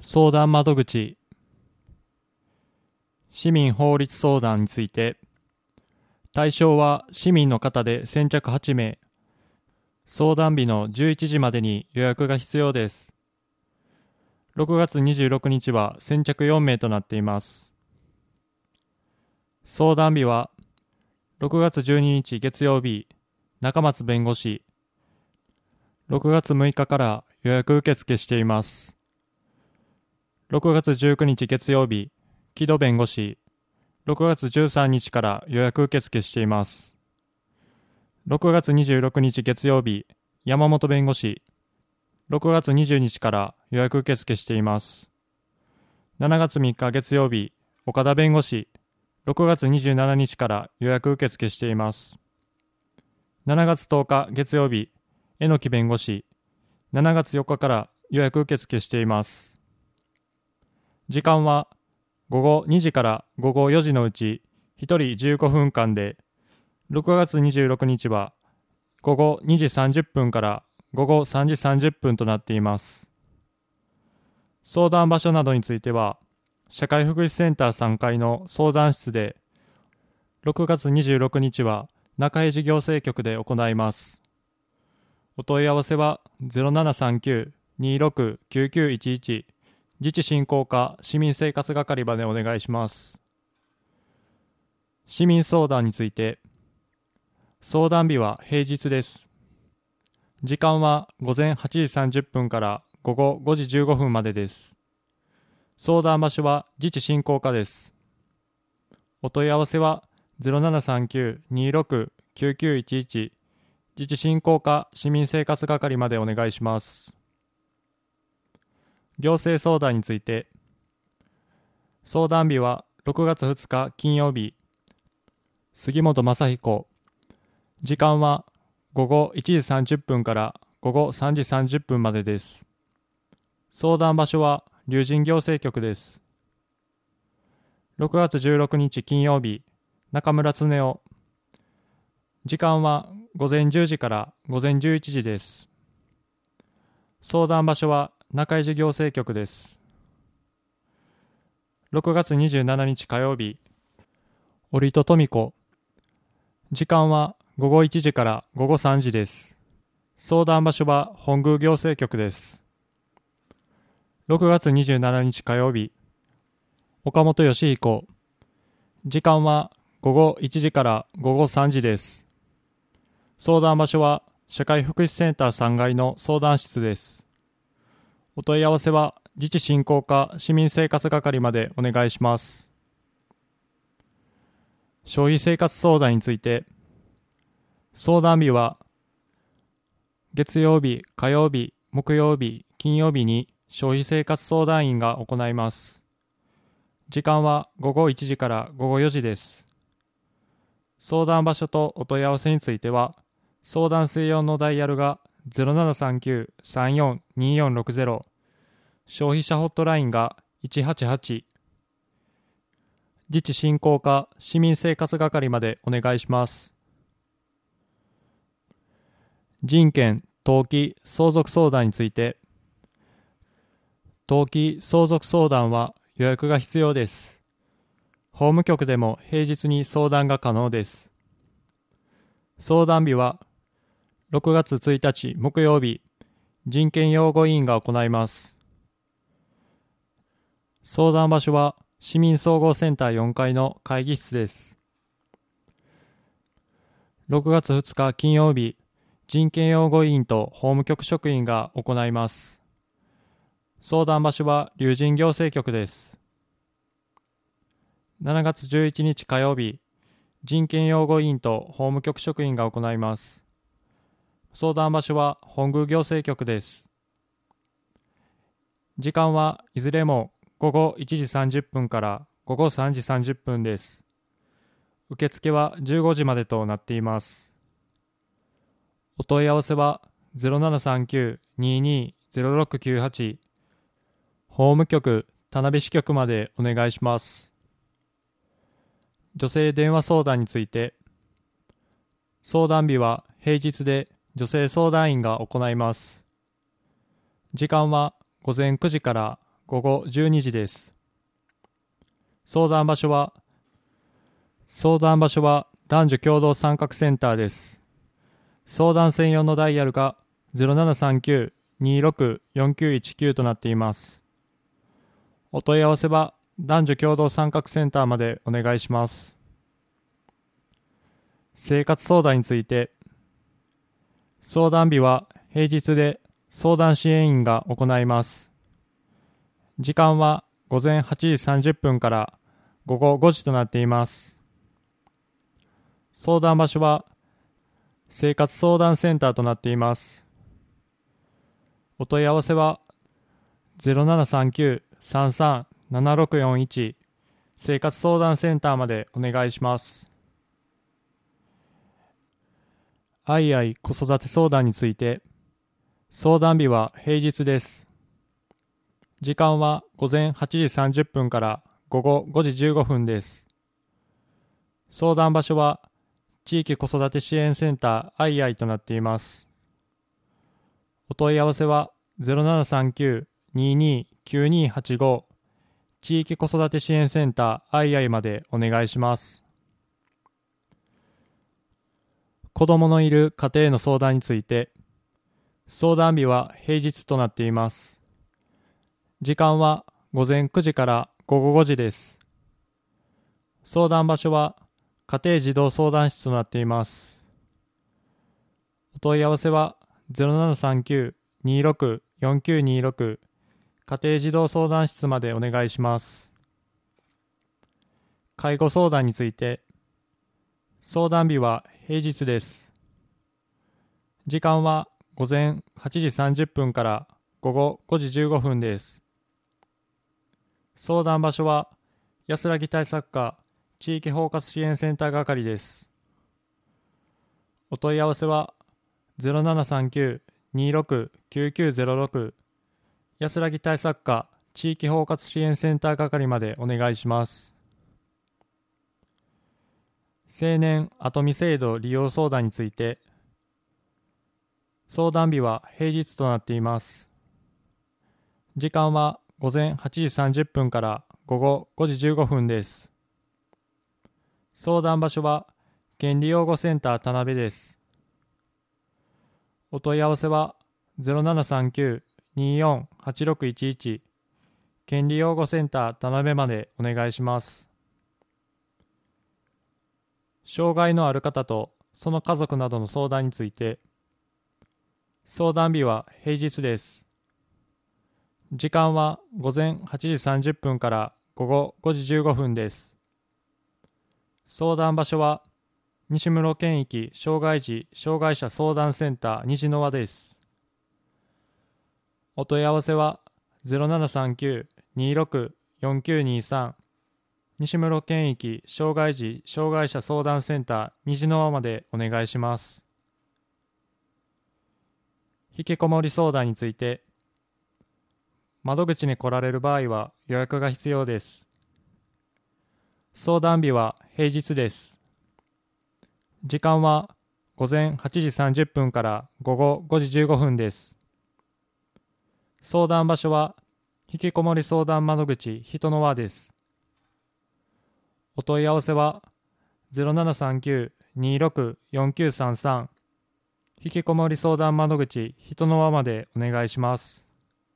相談窓口、市民法律相談について、対象は市民の方で先着8名、相談日の11時までに予約が必要です。6月26日は先着4名となっています。相談日は6月12日月曜日、中松弁護士。6月6日から予約受付しています。6月19日月曜日、木戸弁護士。6月13日から予約受付しています。6月26日月曜日、山本弁護士。6月20日から予約受付しています。7月3日月曜日、岡田弁護士。6月27日から予約受付しています。7月10日月曜日、榎木弁護士。7月4日から予約受付しています。時間は午後2時から午後4時のうち1人15分間で、6月26日は午後2時30分から午後3時30分となっています。相談場所などについては、社会福祉センター3階の相談室で、6月26日は中江事行政局で行います。お問い合わせは 0739-26-9911 自治振興課市民生活係までお願いします。市民相談について、相談日は平日です。時間は午前8時30分から午後5時15分までです。相談場所は自治振興課です。お問い合わせは 0739-26-9911 自治振興課市民生活係までお願いします。行政相談について、相談日は6月2日金曜日、杉本正彦。時間は午後1時30分から午後3時30分までです。相談場所は龍神行政局です。6月16日金曜日、中村恒夫。時間は午前10時から午前11時です。相談場所は中江事行政局です。6月27日火曜日、折戸富子。時間は午後1時から午後3時です。相談場所は本宮行政局です。6月27日火曜日、岡本義彦。時間は午後1時から午後3時です。相談場所は社会福祉センター3階の相談室です。お問い合わせは自治振興課市民生活係までお願いします。消費生活相談について、相談日は月曜日、火曜日、木曜日、金曜日に消費生活相談員が行います。時間は午後1時から午後4時です。相談場所とお問い合わせについては、相談専用のダイヤルが 0739-342460、消費者ホットラインが188、自治振興課市民生活係までお願いします。人権・登記・相続相談について、登記・相続相談は予約が必要です。法務局でも平日に相談が可能です。相談日は6月1日木曜日、人権擁護委員が行います。相談場所は市民総合センター4階の会議室です。6月2日金曜日、人権擁護委員と法務局職員が行います。相談場所は龍神行政局です。7月11日火曜日、人権擁護委員と法務局職員が行います。相談場所は本宮行政局です。時間はいずれも午後1時30分から午後3時30分です。受付は15時までとなっています。お問い合わせは 0739-220698 法務局田辺支局までお願いします。女性電話相談について、相談日は平日で女性相談員が行います。時間は午前9時から午後12時です。相談場所は男女共同参画センターです。相談専用のダイヤルが 0739-26-4919 となっています。お問い合わせは男女共同参画センターまでお願いします。生活相談について、相談日は平日で相談支援員が行います。時間は午前8時30分から午後5時となっています。相談場所は生活相談センターとなっています。お問い合わせは 0739-33-7641 生活相談センターまでお願いします。あいあい子育て相談について、相談日は平日です。時間は午前8時30分から午後5時15分です。相談場所は地域子育て支援センターあいあいとなっています。お問い合わせは 0739-22-9285 地域子育て支援センターあいあいまでお願いします。子供のいる家庭の相談について、相談日は平日となっています。時間は午前9時から午後5時です。相談場所は家庭児童相談室となっています。お問い合わせは 0739-26-4926 家庭児童相談室までお願いします。介護相談について、相談日は平日です。時間は午前8時30分から午後5時15分です。相談場所は安らぎ対策課地域包括支援センター係です。お問い合わせは 0739-26-9906 安らぎ対策課地域包括支援センター係までお願いします。青年後見制度利用相談について、相談日は平日となっています。時間は午前8時30分から午後5時15分です。相談場所は権利擁護センター田辺です。お問い合わせは 0739-24-8611 権利擁護センター田辺までお願いします。障害のある方とその家族などの相談について、相談日は平日です。時間は午前8時30分から午後5時15分です。相談場所は西室県域障害児・障害者相談センター西の輪です。お問い合わせは 0739-26-4923 西室県域障害児・障害者相談センター西の輪までお願いします。引きこもり相談について、窓口に来られる場合は予約が必要です。相談日は平日です。時間は午前8時30分から午後5時15分です。相談場所は引きこもり相談窓口人の輪です。お問い合わせは 0739-26-4933 引きこもり相談窓口人の輪までお願いします。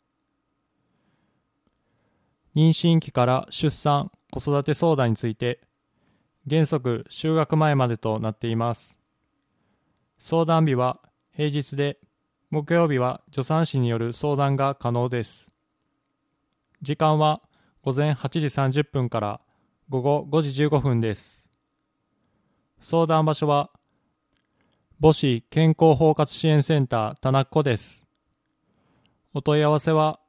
妊娠期から出産・子育て相談について、原則就学前までとなっています。相談日は平日で、木曜日は助産師による相談が可能です。時間は午前8時30分から午後5時15分です。相談場所は母子健康包括支援センター田中です。お問い合わせは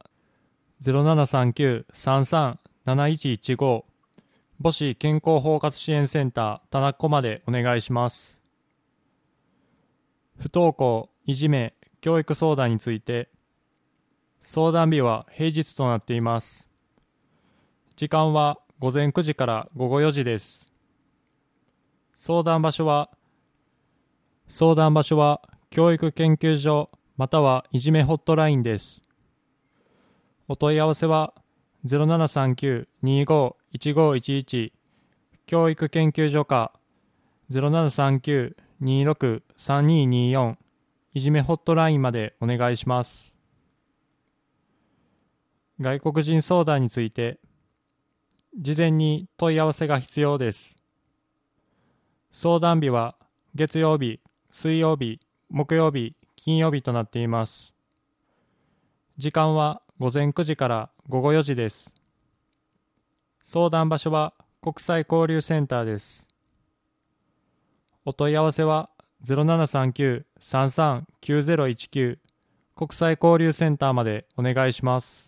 0739-33-7115 母子健康包括支援センター田中までお願いします。不登校、いじめ、教育相談について、相談日は平日となっています。時間は午前9時から午後4時です。相談場所は教育研究所またはいじめホットラインです。お問い合わせは 0739-25-1511教育研究所か0739-26-3224いじめホットラインまでお願いします。外国人相談について事前に問い合わせが必要です。相談日は月曜日、水曜日、木曜日、金曜日となっています。時間は午前9時から午後4時です。相談場所は国際交流センターです。お問い合わせは0739-339019国際交流センターまでお願いします。